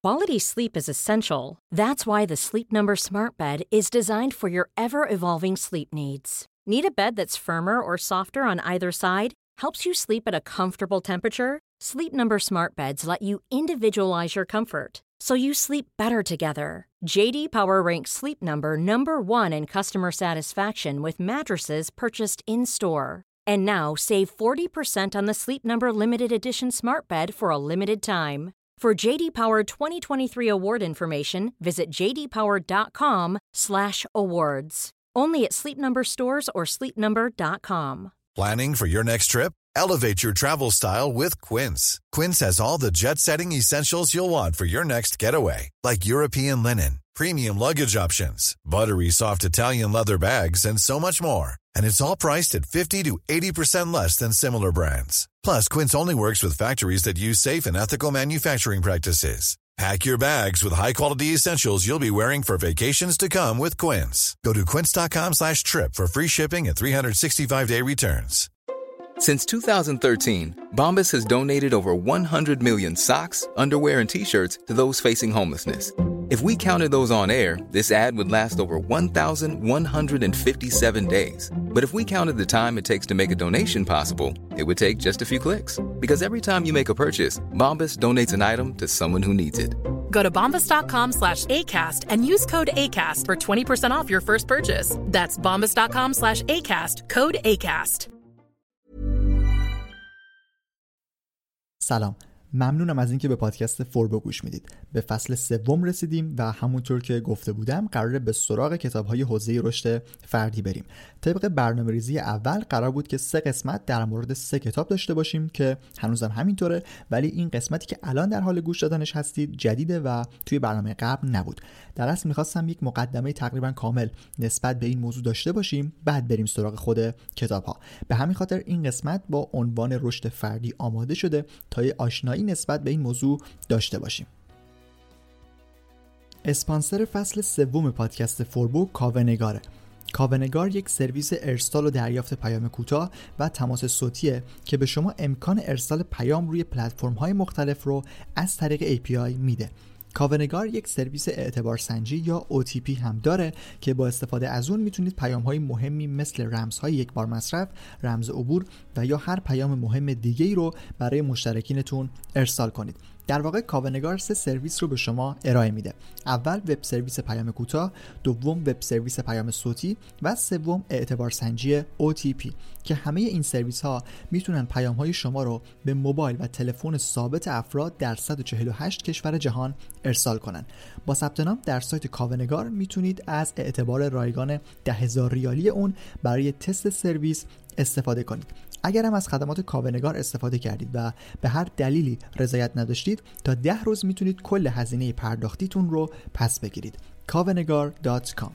Quality sleep is essential. That's why the Sleep Number Smart Bed is designed for your ever-evolving sleep needs. Need a bed that's firmer or softer on either side? Helps you sleep at a comfortable temperature? Sleep Number Smart Beds let you individualize your comfort, so you sleep better together. JD Power ranks Sleep Number number 1 in customer satisfaction with mattresses purchased in-store. And now save 40% on the Sleep Number limited edition Smart Bed for a limited time. For JD Power 2023 award information, visit jdpower.com/awards. Only at Sleep Number stores or sleepnumber.com. Planning for your next trip? Elevate your travel style with Quince. Quince has all the jet-setting essentials you'll want for your next getaway, like European linen, premium luggage options, buttery soft Italian leather bags, and so much more. And it's all priced at 50 to 80% less than similar brands. Plus, Quince only works with factories that use safe and ethical manufacturing practices. Pack your bags with high-quality essentials you'll be wearing for vacations to come with Quince. Go to quince.com/trip for free shipping and 365-day returns. Since 2013, Bombas has donated over 100 million socks, underwear, and T-shirts to those facing homelessness. If we counted those on air, this ad would last over 1,157 days. But if we counted the time it takes to make a donation possible, it would take just a few clicks. Because every time you make a purchase, Bombas donates an item to someone who needs it. Go to bombas.com/ACAST and use code ACAST for 20% off your first purchase. That's bombas.com/ACAST, code ACAST. سلام، ممنونم از اینکه به پادکست فوربو گوش میدید. به فصل سوم رسیدیم و همونطور که گفته بودم قراره به سراغ کتاب‌های حوزه رشد فردی بریم. طبق برنامه‌ریزی اول قرار بود که 3 قسمت در مورد 3 کتاب داشته باشیم که هنوزم همینطوره، ولی این قسمتی که الان در حال گوش دادنش هستید جدیده و توی برنامه قبل نبود. در اصل می‌خواستم یک مقدمه تقریبا کامل نسبت به این موضوع داشته باشیم، بعد بریم سراغ خود کتاب‌ها. به همین خاطر این قسمت با عنوان رشد فردی آماده شده تا آشنایی نسبت به این موضوع داشته باشیم. اسپانسر فصل سوم پادکست فوربو کاوه‌نگاره. کاوه‌نگار یک سرویس ارسال و دریافت پیام کوتاه و تماس صوتیه که به شما امکان ارسال پیام روی پلتفرم‌های مختلف رو از طریق API میده. کاوه‌نگار یک سرویس اعتبار سنجی یا OTP هم داره که با استفاده از اون میتونید پیام‌های مهمی مثل رمزهای یک بار مصرف، رمز عبور و یا هر پیام مهم دیگه‌ای رو برای مشترکینتون ارسال کنید. در واقع کاوه‌نگار 3 سرویس رو به شما ارائه میده. اول وب سرویس پیام کوتاه، دوم وب سرویس پیام صوتی و سوم اعتبار سنجی OTP که همه این سرویس ها میتونن پیام های شما رو به موبایل و تلفن ثابت افراد در 148 کشور جهان ارسال کنن. با ثبت نام در سایت کاوه‌نگار میتونید از اعتبار رایگان 10,000 ریالی اون برای تست سرویس استفاده کنید. اگر هم از خدمات کاوه‌نگار استفاده کردید و به هر دلیلی رضایت نداشتید، تا 10 روز میتونید کل هزینه پرداختیتون رو پس بگیرید. kavehnegar.com.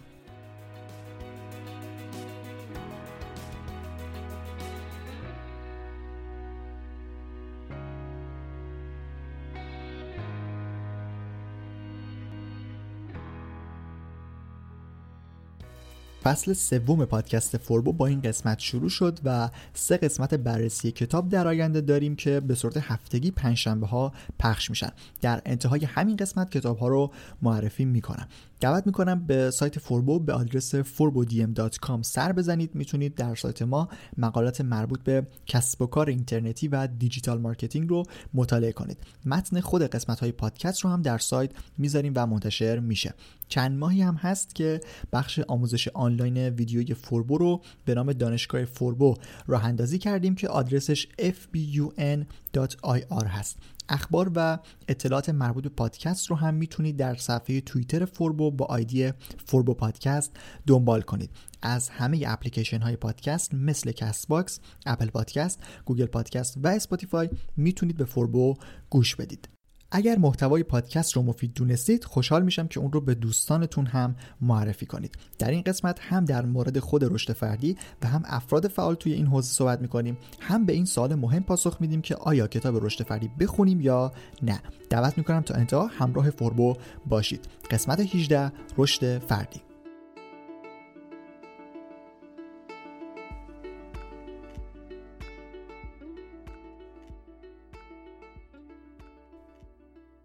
فصل سوم پادکست فوربو با این قسمت شروع شد و 3 قسمت بررسی کتاب در آینده داریم که به صورت هفتگی پنجشنبه‌ها پخش میشن. در انتهای همین قسمت کتاب‌ها رو معرفی میکنم. دعوت میکنم به سایت فوربو به آدرس forbodm.com سر بزنید. میتونید در سایت ما مقالات مربوط به کسب و کار اینترنتی و دیجیتال مارکتینگ رو مطالعه کنید. متن خود قسمت‌های پادکست رو هم در سایت میذاریم و منتشر میشه. چند ماهی هم هست که بخش آموزش آنلاین ویدیوی فوربو رو به نام دانشگاه فوربو راه اندازی کردیم که آدرسش fbun.ir هست. اخبار و اطلاعات مربوط به پادکست رو هم میتونید در صفحه توییتر فوربو با آیدی فوربو پادکست دنبال کنید. از همه اپلیکیشن های پادکست مثل کست باکس، اپل پادکست، گوگل پادکست و اسپاتیفای میتونید به فوربو گوش بدید. اگر محتوای پادکست رو مفید دونستید، خوشحال میشم که اون رو به دوستانتون هم معرفی کنید. در این قسمت هم در مورد خود رشد فردی و هم افراد فعال توی این حوزه صحبت میکنیم، هم به این سوال مهم پاسخ میدیم که آیا کتاب رشد فردی بخونیم یا نه. دعوت میکنم تا انتها همراه فوربو باشید. قسمت 18، رشد فردی.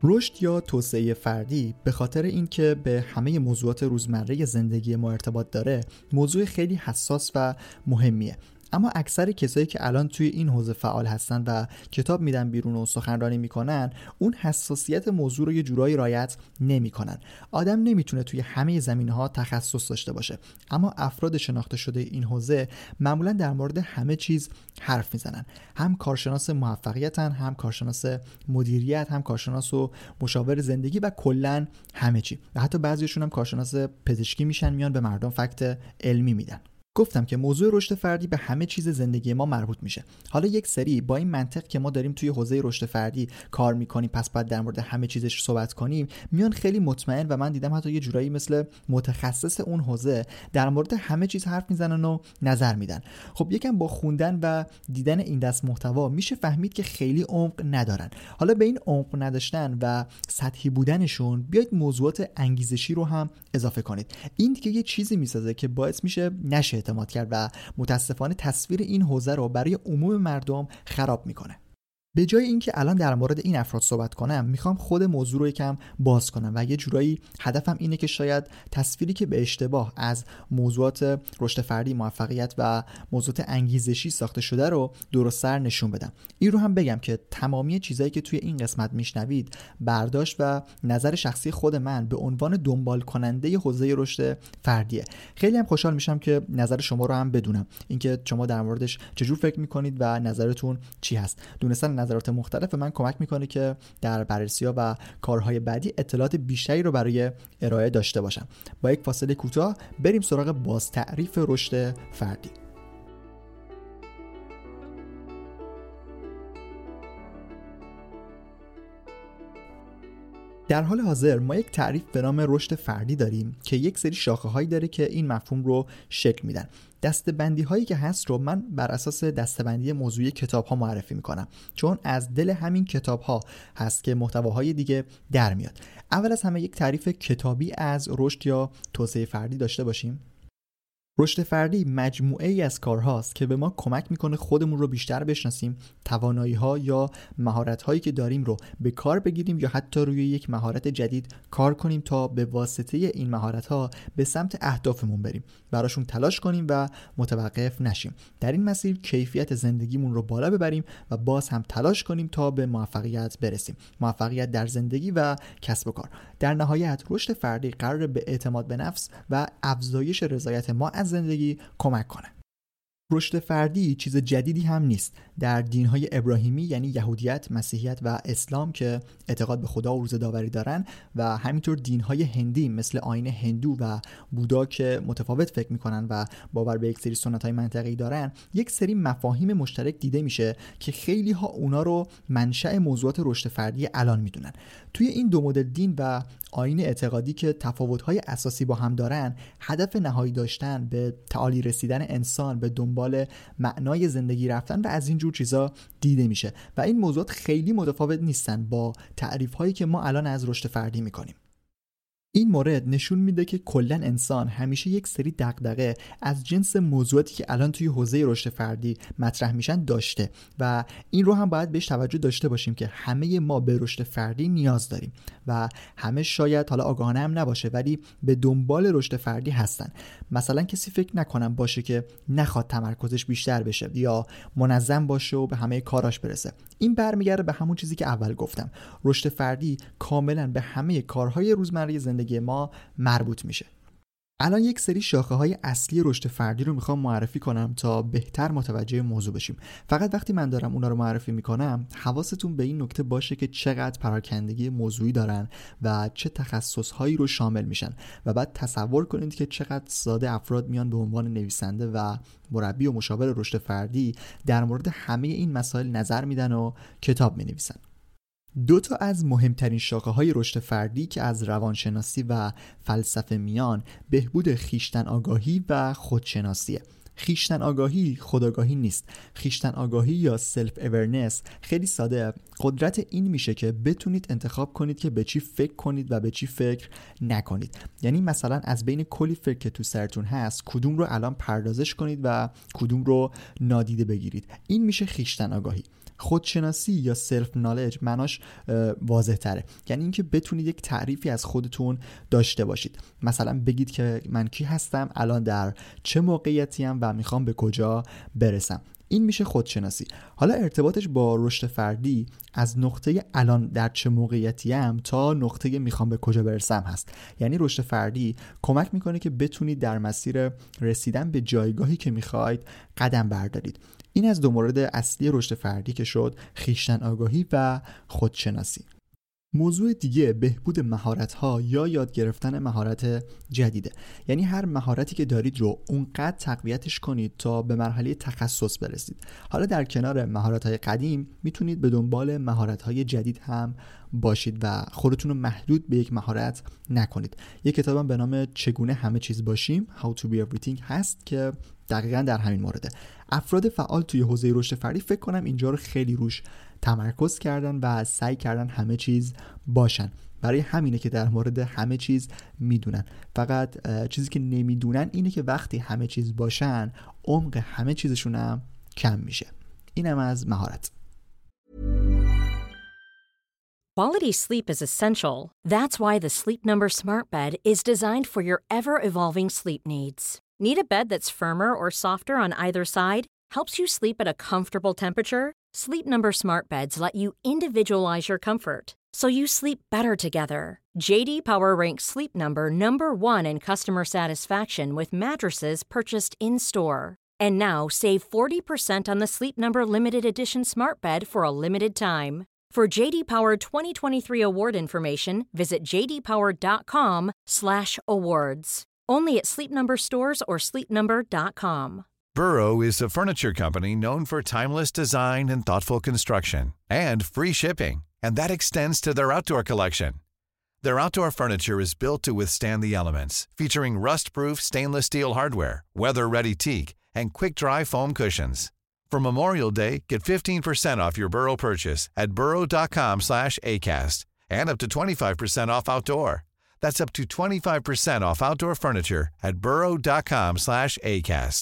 رشد یا توسعه فردی به خاطر اینکه به همه موضوعات روزمره زندگی ما ارتباط داره، موضوع خیلی حساس و مهمیه. اما اکثر کسایی که الان توی این حوزه فعال هستن و کتاب میدن بیرون و سخنرانی میکنن، اون حساسیت موضوع رو یه جورایی رعایت نمیکنن. آدم نمیتونه توی همه زمینه‌ها تخصص داشته باشه، اما افراد شناخته شده این حوزه معمولا در مورد همه چیز حرف میزنن. هم کارشناس موفقیتن، هم کارشناس مدیریت، هم کارشناس و مشاور زندگی و کلاً همه چی. و حتی بعضیشون هم کارشناس پزشکی میشن، میان به مردم فکت علمی میدن. گفتم که موضوع رشد فردی به همه چیز زندگی ما مربوط میشه. حالا یک سری با این منطق که ما داریم توی حوزه رشد فردی کار میکنیم، پس باید در مورد همه چیزش صحبت کنیم، میان خیلی مطمئن و من دیدم حتی یه جورایی مثل متخصص اون حوزه در مورد همه چیز حرف میزنن و نظر میدن. خب یکم با خوندن و دیدن این دست محتوا میشه فهمید که خیلی عمق ندارن. حالا به این عمق نداشتن و سطحی بودنشون بیاید موضوعات انگیزشی رو هم اضافه کنید. این دیگه یه چیزی میسازه که باعث میشه نشه اعتماد کرد و متاسفانه تصویر این حوزه رو برای عموم مردم خراب میکنه. به جای اینکه الان در مورد این افراد صحبت کنم، میخوام خود موضوع رو یکم باز کنم و یه جورایی هدفم اینه که شاید تصویری که به اشتباه از موضوعات رشد فردی، موفقیت و موضوعات انگیزشی ساخته شده رو درست‌تر نشون بدم. این رو هم بگم که تمامی چیزایی که توی این قسمت میشنوید برداشت و نظر شخصی خود من به عنوان دنبال کننده حوزه رشد فردیه. خیلی هم خوشحال میشم که نظر شما رو هم بدونم، اینکه شما در موردش چجور فکر میکنید و نظرتون چی هست. دونستن نظرات مختلف من کمک میکنه که در بررسی‌ها و کارهای بعدی اطلاعات بیشتری رو برای ارائه داشته باشم. با یک فاصله کوتاه بریم سراغ باز تعریف رشد فردی. در حال حاضر ما یک تعریف به نام رشد فردی داریم که یک سری شاخه‌هایی داره که این مفهوم رو شکل میدن. دسته‌بندی هایی که هست رو من بر اساس دسته‌بندی موضوعی کتاب ها معرفی میکنم، چون از دل همین کتاب ها هست که محتواهای دیگه در میاد. اول از همه یک تعریف کتابی از رشد یا توسعه فردی داشته باشیم. رشد فردی مجموعه ای از کارهاست که به ما کمک میکنه خودمون رو بیشتر بشناسیم، توانایی‌ها یا مهارت‌هایی که داریم رو به کار بگیریم یا حتی روی یک مهارت جدید کار کنیم تا به واسطه این مهارت‌ها به سمت اهدافمون بریم، براشون تلاش کنیم و متوقف نشیم. در این مسیر کیفیت زندگیمون رو بالا ببریم و باز هم تلاش کنیم تا به موفقیت برسیم. موفقیت در زندگی و کسب و کار. در نهایت رشد فردی قراره به اعتماد به نفس و افزایش رضایت ما از زندگی کمک کنه. رشد فردی چیز جدیدی هم نیست. در دین‌های ابراهیمی یعنی یهودیت، مسیحیت و اسلام که اعتقاد به خدا و روز داوری دارن و همینطور دین‌های هندی مثل آیین هندو و بودا که متفاوت فکر می‌کنن و باور به یک سری سنت‌های منطقی دارن، یک سری مفاهیم مشترک دیده میشه که خیلی‌ها اونا رو منشأ موضوعات رشد فردی الان میدونن. توی این دو مدل دین و آیین اعتقادی که تفاوت‌های اساسی با هم دارن، هدف نهایی داشتن به تعالی رسیدن انسان، به دنبال معنای زندگی رفتن و از این جور چیزا دیده میشه و این موضوعات خیلی متفاوت نیستن با تعریف‌هایی که ما الان از رشد فردی میکنیم. این مورد نشون میده که کلا انسان همیشه یک سری دغدغه از جنس موضوعاتی که الان توی حوزه رشد فردی مطرح میشن داشته و این رو هم باید بهش توجه داشته باشیم که همه ما به رشد فردی نیاز داریم و همه شاید حالا آگاهانه هم نباشه ولی به دنبال رشد فردی هستن. مثلا کسی فکر نکنم باشه که نخواد تمرکزش بیشتر بشه یا منظم باشه و به همه کاراش برسه. این برمیگرده به همون چیزی که اول گفتم. رشد فردی کاملا به همه کارهای روزمره زندگی ما مربوط میشه. الان یک سری شاخه های اصلی رشد فردی رو میخوام معرفی کنم تا بهتر متوجه موضوع بشیم. فقط وقتی من دارم اونا رو معرفی میکنم حواستون به این نکته باشه که چقدر پراکندگی موضوعی دارن و چه تخصص هایی رو شامل میشن و بعد تصور کنید که چقدر ساده افراد میان به عنوان نویسنده و مربی و مشاور رشد فردی در مورد همه این مسائل نظر میدن و کتاب مینویسن. دو تا از مهمترین شاخه‌های رشد فردی که از روانشناسی و فلسفه میان، بهبود خویشتن آگاهی و خودشناسیه. خویشتن آگاهی خودآگاهی نیست. خویشتن آگاهی یا سلف اورننس خیلی ساده قدرت این میشه که بتونید انتخاب کنید که به چی فکر کنید و به چی فکر نکنید. یعنی مثلا از بین کلی فکر که تو سرتون هست کدوم رو الان پردازش کنید و کدوم رو نادیده بگیرید. این میشه خویشتن آگاهی. خودشناسی یا سلف نالج معناش واضح تره، یعنی اینکه بتونید یک تعریفی از خودتون داشته باشید. مثلا بگید که من کی هستم، الان در چه موقعیتی ام و میخوام به کجا برسم. این میشه خودشناسی. حالا ارتباطش با رشد فردی از نقطه الان در چه موقعیتی ام تا نقطه میخوام به کجا برسم هست. یعنی رشد فردی کمک میکنه که بتونید در مسیر رسیدن به جایگاهی که میخواید قدم بردارید. این از دو مورد اصلی رشد فردی که شد خویشتن آگاهی و خودشناسی. موضوع دیگه بهبود مهارت‌ها یا یاد گرفتن مهارت جدیده. یعنی هر مهارتی که دارید رو اونقدر تقویتش کنید تا به مرحله تخصص برسید. حالا در کنار مهارت‌های قدیم میتونید به دنبال مهارت‌های جدید هم باشید و خودتون رو محدود به یک مهارت نکنید. یک کتابم به نام چگونه همه چیز باشیم How to be everything هست که دقیقاً در همین مورده. افراد فعال توی حوزه رشد فردی فکر کنم اینجا رو خیلی روش تمرکز کردن و سعی کردن همه چیز باشن. برای همینه که در مورد همه چیز میدونن. فقط چیزی که نمیدونن اینه که وقتی همه چیز باشن عمق همه چیزشون هم کم میشه. اینم از مهارت. Quality sleep is essential. That's why the Sleep Number Smart Bed is designed for your ever-evolving sleep needs. Need a bed that's firmer or softer on either side? Helps you sleep at a comfortable temperature? Sleep Number Smart Beds let you individualize your comfort, so you sleep better together. JD Power ranks Sleep Number #1 in customer satisfaction with mattresses purchased in-store. And now save 40% on the Sleep Number Limited Edition Smart Bed for a limited time. For JD Power 2023 award information, visit jdpower.com/awards. Only at Sleep Number stores or sleepnumber.com. Burrow is a furniture company known for timeless design and thoughtful construction, and free shipping, and that extends to their outdoor collection. Their outdoor furniture is built to withstand the elements, featuring rust-proof stainless steel hardware, weather-ready teak, and quick-dry foam cushions. For Memorial Day, get 15% off your Burrow purchase at burrow.com/acast, and up to 25% off outdoor. That's up to 25% off outdoor furniture at burrow.com/acast.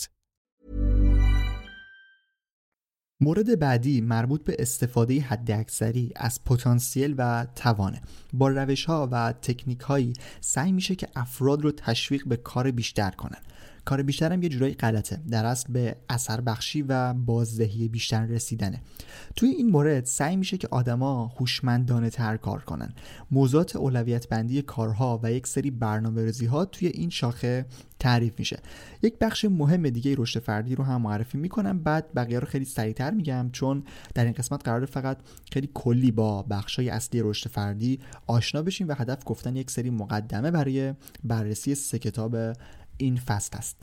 مورد بعدی مربوط به استفاده حداکثری از پتانسیل و توانه. با روش‌ها و تکنیک‌هایی سعی میشه که افراد رو تشویق به کار بیشتر کنن. کار بیشتر هم یه جورایی غلطه. در اصل به اثر بخشی و بازدهی بیشتر رسیدنه. توی این مورد سعی میشه که آدما هوشمندانه تر کار کنن. موضوعات اولویت بندی کارها و یک سری برنامه‌ریزی‌ها توی این شاخه تعریف میشه. یک بخش مهم دیگه رشد فردی رو هم معرفی میکنم، بعد بقیه رو خیلی سریع‌تر میگم چون در این قسمت قراره فقط خیلی کلی با بخشای اصلی رشد فردی آشنا بشیم و هدف گفتن یک سری مقدمه برای بررسی 3 کتاب این فصل است.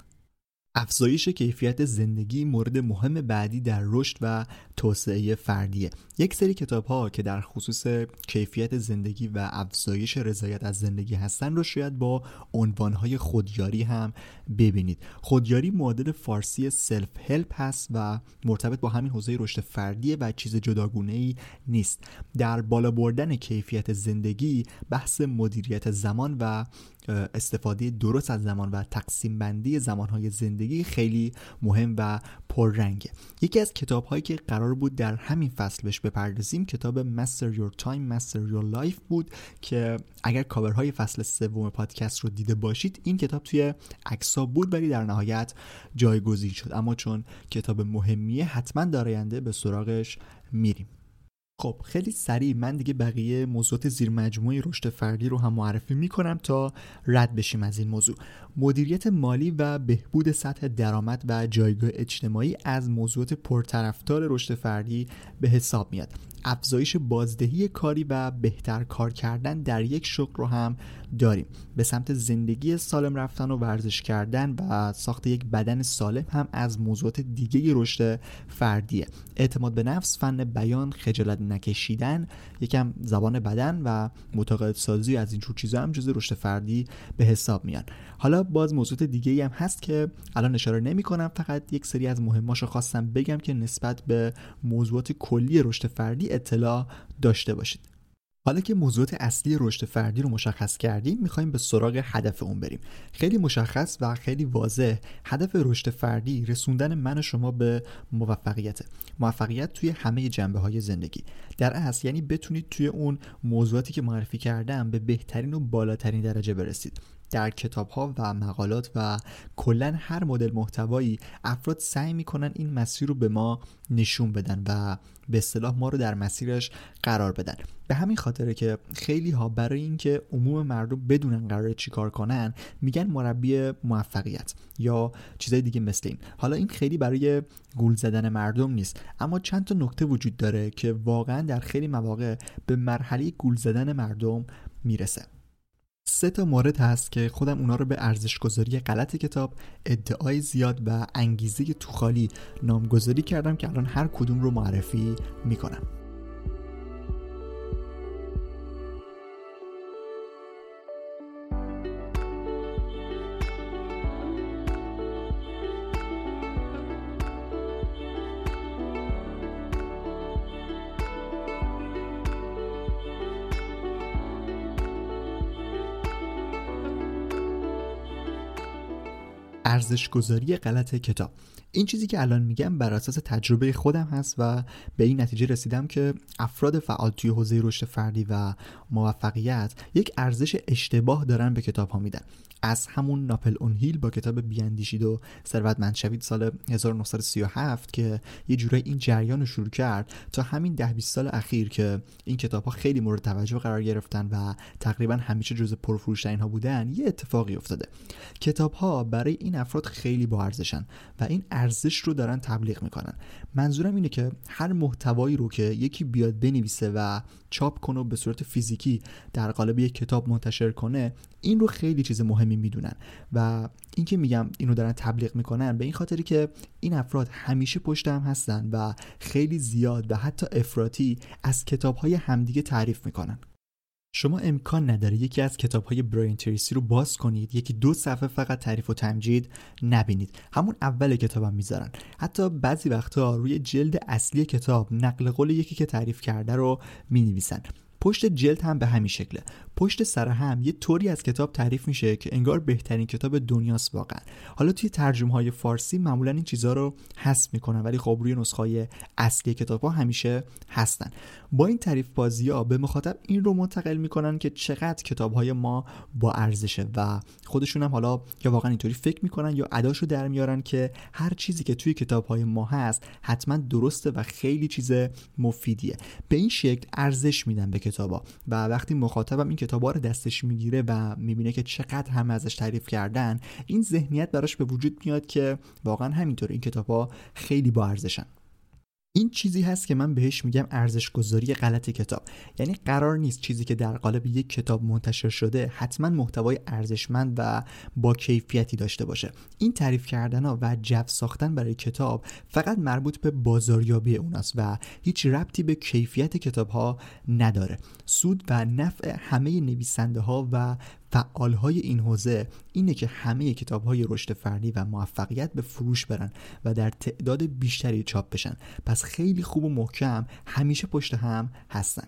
افزایش کیفیت زندگی مورد مهم بعدی در رشد و توسعه فردیه. یک سری کتاب‌ها که در خصوص کیفیت زندگی و افزایش رضایت از زندگی هستن رو شاید با عنوان‌های خودیاری هم ببینید. خودیاری معادل فارسی سلف هلپ هست و مرتبط با همین حوزه رشد فردیه و چیز جداگونه‌ای نیست. در بالا بردن کیفیت زندگی بحث مدیریت زمان و استفاده درست از زمان و تقسیم بندی زمانهای زندگی خیلی مهم و پررنگه. یکی از کتاب‌هایی که قرار بود در همین فصل بهش بپردازیم کتاب Master Your Time Master Your Life بود که اگر کاورهای فصل 3 پادکست رو دیده باشید این کتاب توی عکس‌ها بود ولی در نهایت جایگزین شد، اما چون کتاب مهمیه حتما در آینده به سراغش میریم. خب خیلی سریع من دیگه بقیه موضوعات زیر مجموعه رشد فردی رو هم معرفی میکنم تا رد بشیم از این موضوع. مدیریت مالی و بهبود سطح درآمد و جایگاه اجتماعی از موضوعات پرطرفدار رشد فردی به حساب میاد. افزایش بازدهی کاری و بهتر کار کردن در یک شغل رو هم داریم. به سمت زندگی سالم رفتن و ورزش کردن و ساخت یک بدن سالم هم از موضوعات دیگه رشد فردیه. اعتماد به نفس، فن بیان، خجالت نکشیدن، یکم زبان بدن و متقاعد سازی از این جور چیزا هم جزء رشد فردی به حساب میان. حالا باز موضوعات دیگه‌ای هم هست که الان اشاره نمی‌کنم، فقط یک سری از مهماشو خواستم بگم که نسبت به موضوعات کلی رشد فردی اطلاع داشته باشید. حالا که موضوعات اصلی رشد فردی رو مشخص کردیم، می‌خوایم به سراغ هدف اون بریم. خیلی مشخص و خیلی واضح هدف رشد فردی رسوندن من و شما به موفقیت توی همه جنبه‌های زندگی. در اصل یعنی بتونید توی اون موضوعاتی که معرفی کردم به بهترین و بالاترین درجه برسید. در کتاب‌ها و مقالات و کلاً هر مدل محتوایی افراد سعی می‌کنن این مسیر رو به ما نشون بدن و به اصطلاح ما رو در مسیرش قرار بدن. به همین خاطره که خیلی ها برای اینکه عموم مردم بدونن قراره چیکار کنن میگن مربی موفقیت یا چیزای دیگه مثل این. حالا این خیلی برای گول زدن مردم نیست، اما چند تا نکته وجود داره که واقعا در خیلی مواقع به مرحله گول زدن مردم میرسه. 3 تا مورد هست که خودم اونا رو به ارزش‌گذاری غلط کتاب، ادعای زیاد و انگیزه توخالی نامگذاری کردم که الان هر کدوم رو معرفی میکنم. ارزش‌گذاری غلط کتاب. این چیزی که الان میگم بر اساس تجربه خودم هست و به این نتیجه رسیدم که افراد فعال توی حوزه رشد فردی و موفقیت یک ارزش اشتباه دارن به کتاب ها میدن. از همون ناپل اون هیل با کتاب بیاندیشید و ثروتمند شوید سال 1937 که یه جورایی این جریان رو شروع کرد تا همین 10-20 سال اخیر که این کتاب ها خیلی مورد توجه قرار گرفتن و تقریبا همیشه جزو پرفروش‌ترین ها بودن، یه اتفاقی افتاده. کتاب ها برای این افراد خیلی با ارزشن و این ارزش رو دارن تبلیغ میکنن. منظورم اینه که هر محتوایی رو که یکی بیاد بنویسه و چاپ کنه و به صورت فیزیکی در قالب یک کتاب منتشر کنه، این رو خیلی چیز مهمی میدونن و این که میگم اینو دارن تبلیغ میکنن به این خاطری که این افراد همیشه پشت هم هستن و خیلی زیاد و حتی افراطی از کتاب‌های همدیگه تعریف میکنن. شما امکان نداره یکی از کتاب‌های برایان تریسی رو باز کنید، 1-2 صفحه فقط تعریف و تمجید نبینید. همون اول کتابم میذارن. حتی بعضی وقتا روی جلد اصلی کتاب نقل قول یکی که تعریف کرده رو مینویسن. پشت جلد هم به همین شکله. پشت سر هم یه طوری از کتاب تعریف میشه که انگار بهترین کتاب دنیاست واقعا. حالا توی ترجمه‌های فارسی معمولا این چیزا رو حذف میکنن، ولی خب روی نسخه‌های اصلی کتاب‌ها همیشه هستن. با این تعریف بازی‌ها به مخاطب این رو منتقل میکنن که چقدر کتاب‌های ما با ارزشه و خودشون هم حالا یا واقعا اینطوری فکر میکنن یا اداشو در میارن که هر چیزی که توی کتاب‌های ما هست حتما درسته و خیلی چیز مفیدیه. به این شکل ارزش میدن به کتابا و وقتی مخاطبم این کتابا رو دستش میگیره و میبینه که چقدر همه ازش تعریف کردن، این ذهنیت براش به وجود میاد که واقعا همینطوره، این کتابا خیلی با ارزشن. این چیزی هست که من بهش میگم ارزش گذاری غلط کتاب. یعنی قرار نیست چیزی که در قالب یک کتاب منتشر شده حتما محتوای ارزشمند و با کیفیتی داشته باشه. این تعریف کردن‌ها و جو ساختن برای کتاب فقط مربوط به بازاریابی اوناست و هیچ ربطی به کیفیت کتاب‌ها نداره. سود و نفع همه نویسنده‌ها و فعالهای این حوزه اینه که همه کتاب‌های رشد فردی و موفقیت به فروش برن و در تعداد بیشتری چاپ بشن. پس خیلی خوب و محکم همیشه پشت هم هستن.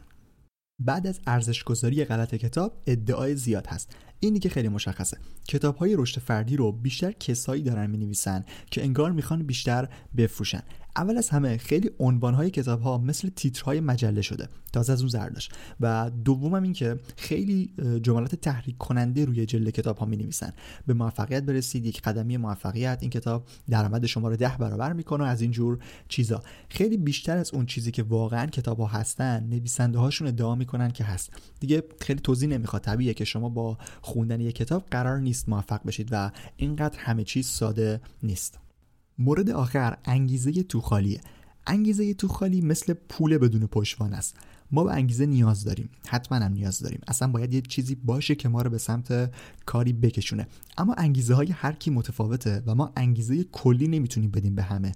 بعد از ارزش‌گذاری غلط کتاب، ادعای زیاد هست. اینی که خیلی مشخصه. کتاب‌های رشد فردی رو بیشتر کسایی دارن می‌نویسن که انگار میخوان بیشتر بفروشن. اول از همه خیلی عنوان‌های کتاب‌ها مثل تیترهای مجله شده، تازه از اون زرداش. و دومم این که خیلی جملات تحریک کننده روی جلد کتاب‌ها می‌نویسن. به موفقیت برسید، یک قدمی موفقیت، این کتاب درآمد شما رو 10 برابر می‌کنه، از این جور چیزا. خیلی بیشتر از اون چیزی که واقعاً کتاب‌ها هستن، نویسنده‌هاشون ادعا می‌کنن که هست. دیگه خیلی توضیح نمی‌خواد، طبیعیه که شما با خوندن یک کتاب قرار نیست موفق بشید و اینقدر همه چیز ساده نیست. مورد آخر انگیزه توخالیه. انگیزه توخالی مثل پول بدون پشتوانه است. ما به انگیزه نیاز داریم، حتما هم نیاز داریم. اصلا باید یه چیزی باشه که ما رو به سمت کاری بکشونه. اما انگیزه های هر کی متفاوته و ما انگیزه کلی نمیتونیم بدیم به همه.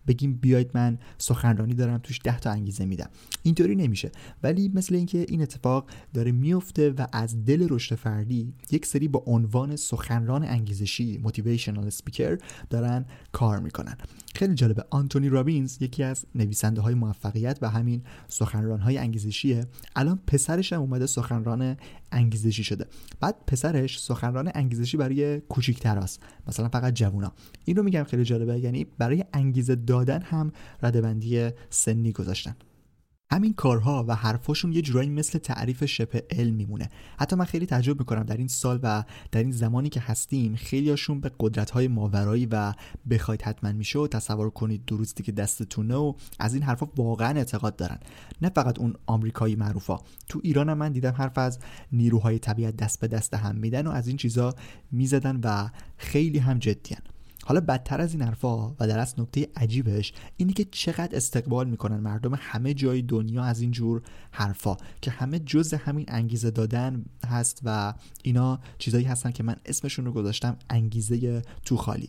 بگیم بیاید من سخنرانی دارم توش 10 تا انگیزه میدم. اینطوری نمیشه، ولی مثل اینکه این اتفاق داره میفته و از دل رشد فردی یک سری با عنوان سخنران انگیزشی موتیویشنال اسپیکر دارن کار میکنن. خیلی جالبه، آنتونی رابینز یکی از نویسنده های موفقیت و همین سخنران های انگیزشیه. الان پسرش هم اومده سخنران انگیزشی شده. بعد پسرش سخنران انگیزشی برای کوچیک‌تراست، مثلا فقط جوونا. این رو میگم خیلی جالبه، یعنی برای انگیزه دادن هم ردبندی سنی گذاشتن. همین کارها و حرفاشون یه جورایی مثل تعریف شبه علم میمونه. حتی من خیلی تعجب میکنم در این سال و در این زمانی که هستیم خیلیاشون به قدرت‌های ماورایی و بخواید حتما میشه و تصور کنید درستی که دستتونه و از این حرفا واقعا اعتقاد دارن. نه فقط اون آمریکایی معروفا، تو ایران هم من دیدم حرف از نیروهای طبیعت دست به دست هم میدن و از این چیزا میزدن و خیلی هم جدیان. حالا بدتر از این حرفا و در اصل نکته عجیبش اینی که چقدر استقبال میکنن مردم همه جای دنیا از این جور حرفا که همه جزء همین انگیزه دادن هست و اینا چیزایی هستن که من اسمشون رو گذاشتم انگیزه تو خالی.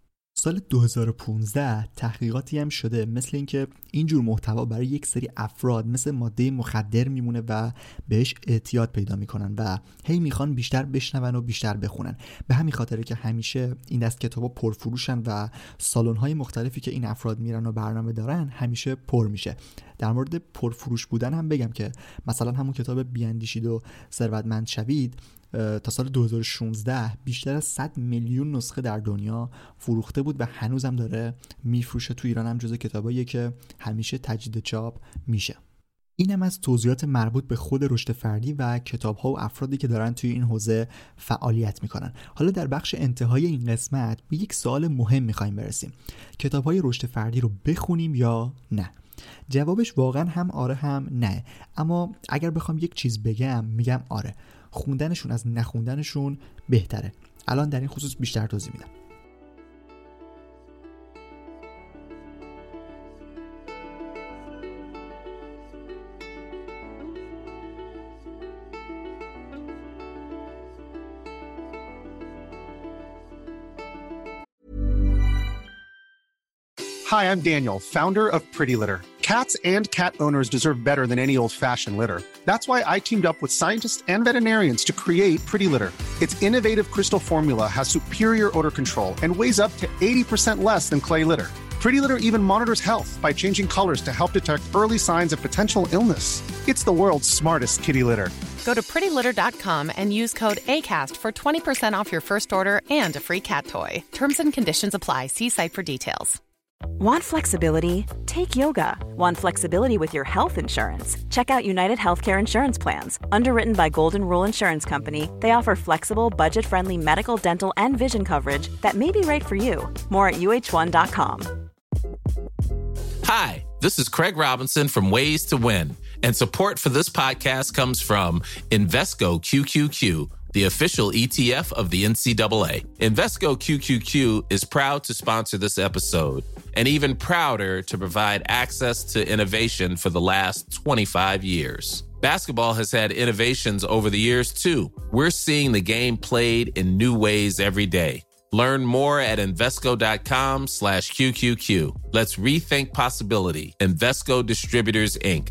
سال 2015 تحقیقاتی هم شده مثل اینکه اینجور محتوا برای یک سری افراد مثل ماده مخدر میمونه و بهش اعتیاد پیدا میکنن و هی میخوان بیشتر بشنون و بیشتر بخونن. به همین خاطره که همیشه این دست کتابا پرفروشن و سالن‌های مختلفی که این افراد میرن و برنامه دارن همیشه پر میشه. در مورد پرفروش بودن هم بگم که مثلا همون کتاب بیاندیشید و ثروتمند شوید تا سال 2016 بیشتر از 100 میلیون نسخه در دنیا فروخته بود و هنوزم داره میفروشه. تو ایران هم جزو کتاباییه که همیشه تجدید چاپ میشه. اینم از توضیحات مربوط به خود رشد فردی و کتاب‌ها و افرادی که دارن توی این حوزه فعالیت میکنن. حالا در بخش انتهای این قسمت به یک سوال مهم میخوایم برسیم. کتاب‌های رشد فردی رو بخونیم یا نه؟ جوابش واقعا هم آره هم نه، اما اگر بخوام یک چیز بگم میگم آره. خوندنشون از نخوندنشون بهتره. الان در این خصوص بیشتر توضیح میدم. Hi, I'm Daniel, founder of Pretty Litter. Cats and cat owners deserve better than any old-fashioned litter. That's why I teamed up with scientists and veterinarians to create Pretty Litter. Its innovative crystal formula has superior odor control and weighs up to 80% less than clay litter. Pretty Litter even monitors health by changing colors to help detect early signs of potential illness. It's the world's smartest kitty litter. Go to prettylitter.com and use code ACAST for 20% off your first order and a free cat toy. Terms and conditions apply. See site for details. Want flexibility? Take yoga. Want flexibility with your health insurance? Check out United Healthcare Insurance Plans. Underwritten by Golden Rule Insurance Company, they offer flexible, budget-friendly medical, dental, and vision coverage that may be right for you. More at UH1.com. Hi, this is Craig Robinson from Ways to Win, and support for this podcast comes from Invesco QQQ, the official ETF of the NCAA. Invesco QQQ is proud to sponsor this episode, and even prouder to provide access to innovation for the last 25 years. Basketball has had innovations over the years, too. We're seeing the game played in new ways every day. Learn more at Invesco.com/QQQ. Let's rethink possibility. Invesco Distributors, Inc.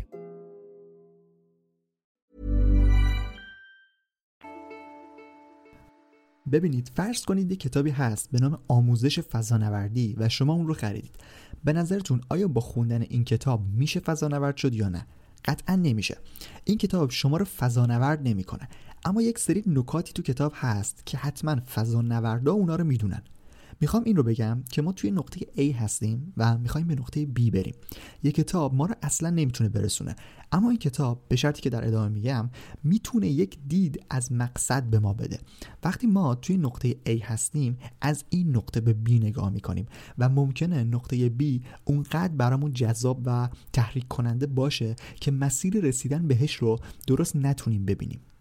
ببینید، فرض کنید یک کتابی هست به نام آموزش فضانوردی و شما اون رو خریدید. به نظرتون آیا با خوندن این کتاب میشه فضانورد شد یا نه؟ قطعا نمیشه. این کتاب شما رو فضانورد نمیکنه، اما یک سری نکاتی تو کتاب هست که حتما فضانوردا اونا رو میدونن. میخوام این رو بگم که ما توی نقطه A هستیم و میخوایم به نقطه B بریم. یک کتاب ما رو اصلا نمیتونه برسونه، اما این کتاب به شرطی که در ادامه میگم میتونه یک دید از مقصد به ما بده. وقتی ما توی نقطه A هستیم از این نقطه به B نگاه میکنیم و ممکنه نقطه B اونقدر برامون جذاب و تحریک کننده باشه که مسیر رسیدن بهش رو درست نتونیم ببینیم.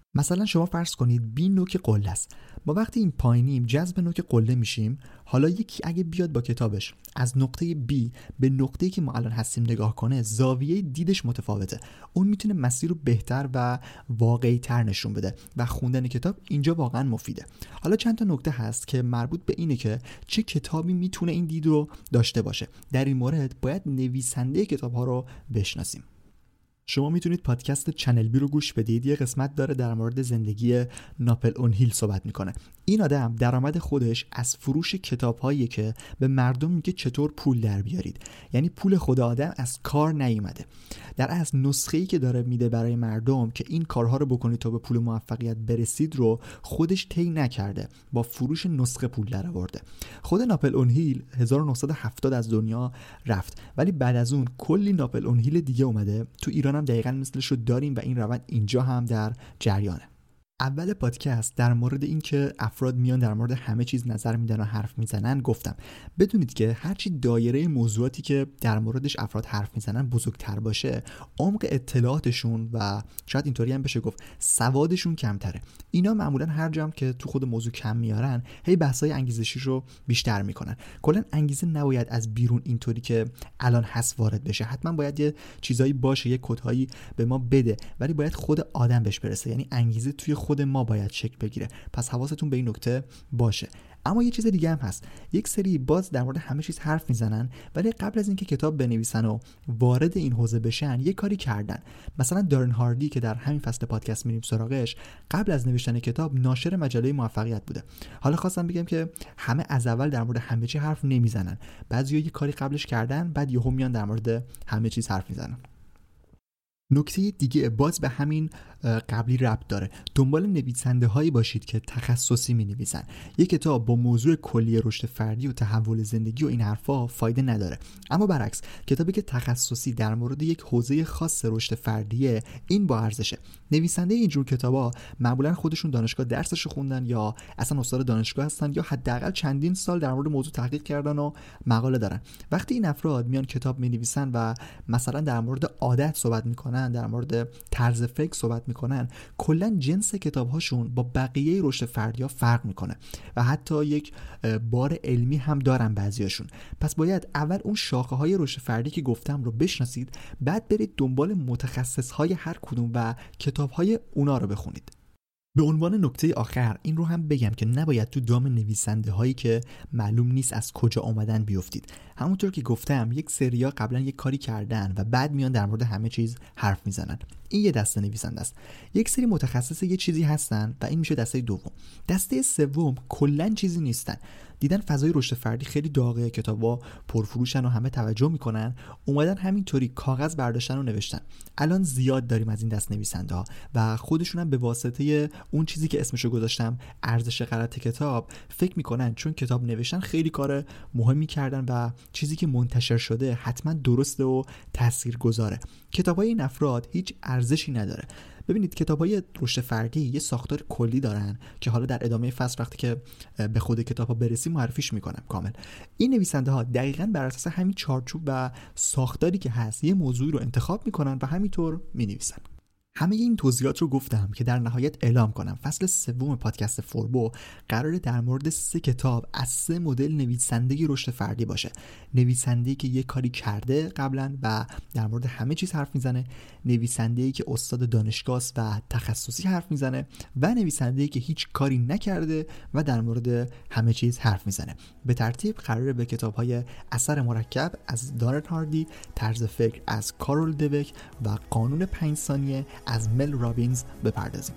مثلا شما فرض کنید B نوک قله است. ما وقتی این پایینیم جذب نوک قله میشیم. حالا یکی اگه بیاد با کتابش از نقطه B به نقطه‌ای که ما الان هستیم نگاه کنه، زاویه دیدش متفاوته. اون میتونه مسیر رو بهتر و واقعی‌تر نشون بده و خوندن کتاب اینجا واقعا مفیده. حالا چند تا نکته هست که مربوط به اینه که چه کتابی میتونه این دید رو داشته باشه. در این مورد باید نویسنده کتاب‌ها رو بشناسیم. شما میتونید پادکست چنل بی رو گوش بدید. یه قسمت داره در مورد زندگی ناپل اون هیل صحبت میکنه. این آدم درآمد خودش از فروش کتاب‌هایی که به مردم میگه چطور پول در بیارید. یعنی پول خود آدم از کار نیومده. در از نسخه‌ای که داره میده برای مردم که این کارها رو بکنید تا به پول موفقیت برسید رو خودش طی نکرده، با فروش نسخه پول درآورده. خود ناپل اون هیل 1970 از دنیا رفت، ولی بعد از اون کلی ناپل اون هیل دیگه اومده. تو ایران هم دقیقاً مثلش رو داریم و این روند اینجا هم در جریانه. اول پادکست در مورد این که افراد میان در مورد همه چیز نظر میدن و حرف میزنن گفتم بدونید که هرچی دایره موضوعاتی که در موردش افراد حرف میزنن بزرگتر باشه، عمق اطلاعاتشون و شاید اینطوری هم بشه گفت سوادشون کمتره. اینا معمولا هر جام که تو خود موضوع کم میارن، هی بحثای انگیزشی رو بیشتر میکنن. کلا انگیزه نباید از بیرون اینطوری که الان هست وارد بشه. حتما باید یه چیزایی باشه، یه کدهایی به ما بده، ولی باید خود آدم بهش برسه. یعنی انگیزه توی خود ما باید شکل بگیره. پس حواستون به این نکته باشه. اما یه چیز دیگه هم هست. یک سری باز در مورد همه چیز حرف میزنن، ولی قبل از اینکه کتاب بنویسن و وارد این حوزه بشن یه کاری کردن. مثلا دارن هاردی که در همین فصل پادکست میریم سراغش، قبل از نوشتن کتاب ناشر مجله موفقیت بوده. حالا خواستم بگم که همه از اول در مورد همه چی حرف نمیزنن. بعضیا یه کاری قبلش کردن، بعد یهو میان در مورد همه چیز حرف میزنن. نکته دیگه باز به همین قبلی ربط داره. دنبال نویسنده هایی باشید که تخصصی می نویسن. یک کتاب با موضوع کلی رشد فردی و تحول زندگی و این حرفا فایده نداره. اما برعکس کتابی که تخصصی در مورد یک حوزه خاص رشد فردیه، این با ارزشه. نویسنده اینجور کتابا معمولا خودشون دانشگاه درسش خوندن یا اصلا استاد دانشگاه هستن یا حداقل چندین سال در مورد موضوع تحقیق کردن و مقاله دارن. وقتی این افراد میان کتاب می نویسن و مثلا در مورد عادت صحبت میکنن، در مورد طرز فکر صحبت میکنن، کلا جنس کتابهاشون با بقیه رشد فردی ها فرق میکنه و حتی یک بار علمی هم دارن بعضیاشون. پس باید اول اون شاخه های رشد فردی که گفتم رو بشناسید، بعد برید دنبال متخصص های هر کدوم و کتاب های اونا رو بخونید. به عنوان نکته آخر این رو هم بگم که نباید تو دام نویسنده هایی که معلوم نیست از کجا آمدن بیفتید. همونطور که گفتم یک سریا قبلا یک کاری کردن و بعد میان در مورد همه چیز حرف میزنن. این یه دسته نویسنده است. یک سری متخصص یه چیزی هستن و این میشه دسته دوم. دسته سوم کلا چیزی نیستن. دیدن فضای رشد فردی خیلی داغه، کتابا پرفروشن و همه توجه میکنن، اومدن همینطوری کاغذ برداشتن و نوشتن. الان زیاد داریم از این دست نویسنده ها و خودشون هم به واسطه اون چیزی که اسمشو گذاشتم ارزش غلط کتاب فکر میکنن چون کتاب نوشتن خیلی کار مهمی کردن و چیزی که منتشر شده حتما درسته و تاثیرگذاره. کتابای این افراد هیچ ارزشی نداره. ببینید کتاب‌های رشد فردی یه ساختار کلی دارن که حالا در ادامه فصل وقتی که به خود کتاب‌ها برسیم معرفیش میکنم کامل. این نویسنده‌ها دقیقاً بر اساس همین چارچوب و ساختاری که هست یه موضوعی رو انتخاب میکنن و همینطور مینویسن. همه این توضیحات رو گفتم که در نهایت اعلام کنم فصل سوم پادکست فوربو قراره در مورد 3 کتاب از 3 مدل نویسندگی رشد فردی باشه. نویسنده‌ای که یه کاری کرده قبلا و در مورد همه چیز حرف میزنه، نویسنده‌ای که استاد دانشگاه است و تخصصی حرف میزنه و نویسنده‌ای که هیچ کاری نکرده و در مورد همه چیز حرف میزنه. به ترتیب قراره به کتاب‌های اثر مرکب از دارن هاردی، طرز فکر از کارول دوک و قانون 5 ثانیه از مل رابینز بپردازیم.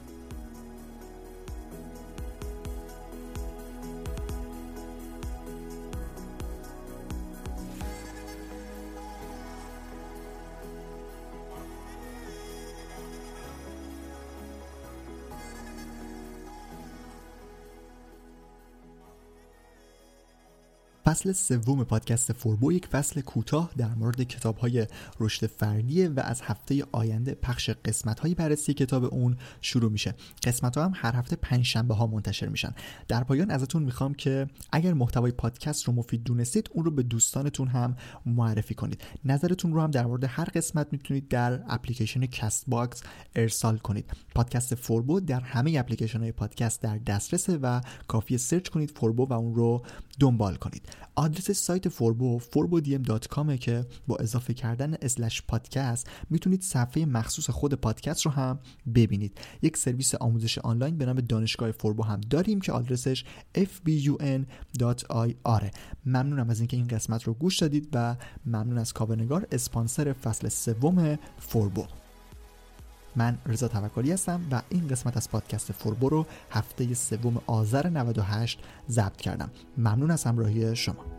فصل سوم پادکست فوربو یک فصل کوتاه در مورد کتاب‌های رشد فردی و از هفته آینده پخش قسمت‌های بررسی کتاب اون شروع میشه. قسمت‌ها هم هر هفته پنجشنبه‌ها منتشر میشن. در پایان ازتون میخوام که اگر محتوای پادکست رو مفید دونستید اون رو به دوستانتون هم معرفی کنید. نظرتون رو هم در مورد هر قسمت میتونید در اپلیکیشن کست باکس ارسال کنید. پادکست فوربو در همه اپلیکیشن‌های پادکست در دسترسه و کافیه سرچ کنید فوربو و اون رو دنبال کنید. آدرس سایت فوربو forbodm.com که با اضافه کردن /podcast میتونید صفحه مخصوص خود پادکست رو هم ببینید. یک سرویس آموزش آنلاین به نام دانشگاه فوربو هم داریم که آدرسش fbun.ir. ممنونم از اینکه این قسمت رو گوش دادید و ممنون از کاوه‌نگار اسپانسر فصل سوم فوربو. من رضا توکلی هستم و این قسمت از پادکست فوربو رو هفته 3 آذر 98 ضبط کردم. ممنون از همراهی شما.